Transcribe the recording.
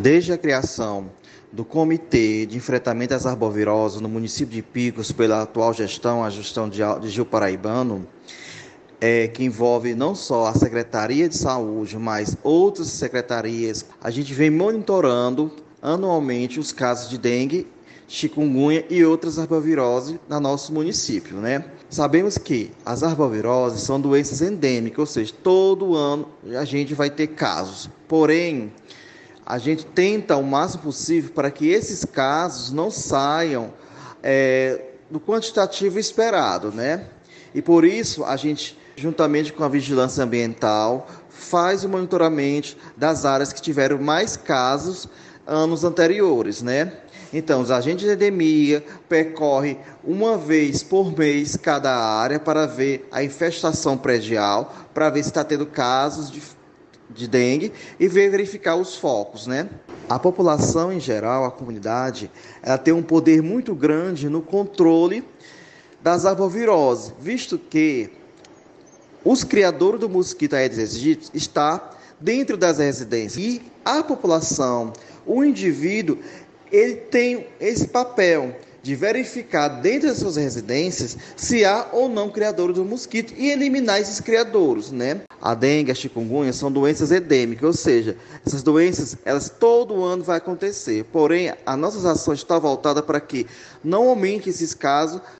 Desde a criação do Comitê de Enfrentamento às Arboviroses no município de Picos, pela atual gestão, a gestão de Gil Paraibano, que envolve não só a Secretaria de Saúde, mas outras secretarias, a gente vem monitorando anualmente os casos de dengue, chikungunya e outras arboviroses no nosso município, né? Sabemos que as arboviroses são doenças endêmicas, ou seja, todo ano a gente vai ter casos. Porém, a gente tenta o máximo possível para que esses casos não saiam do quantitativo esperado, né? E por isso a gente, juntamente com a vigilância ambiental, faz o monitoramento das áreas que tiveram mais casos anos anteriores, né? Então, os agentes de endemia percorrem uma vez por mês cada área para ver a infestação predial, para ver se está tendo casos de dengue e verificar os focos, né? A população em geral, a comunidade, ela tem um poder muito grande no controle das arboviroses, visto que os criadores do mosquito Aedes aegypti está dentro das residências e a população, o indivíduo, ele tem esse papel de verificar dentro das suas residências se há ou não criadores do mosquito e eliminar esses criadores, né? A dengue, a chikungunya são doenças endêmicas, ou seja, essas doenças, elas todo ano vai acontecer. Porém, as nossas ações estão voltadas para que não aumente esses casos,